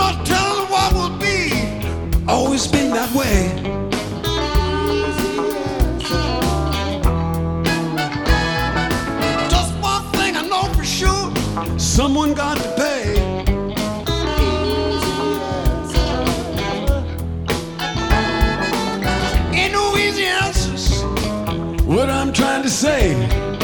no telling what will be. Always been that way. Just one thing I know for sure, someone got to pay. Ain't no easy answers, what I'm trying to say.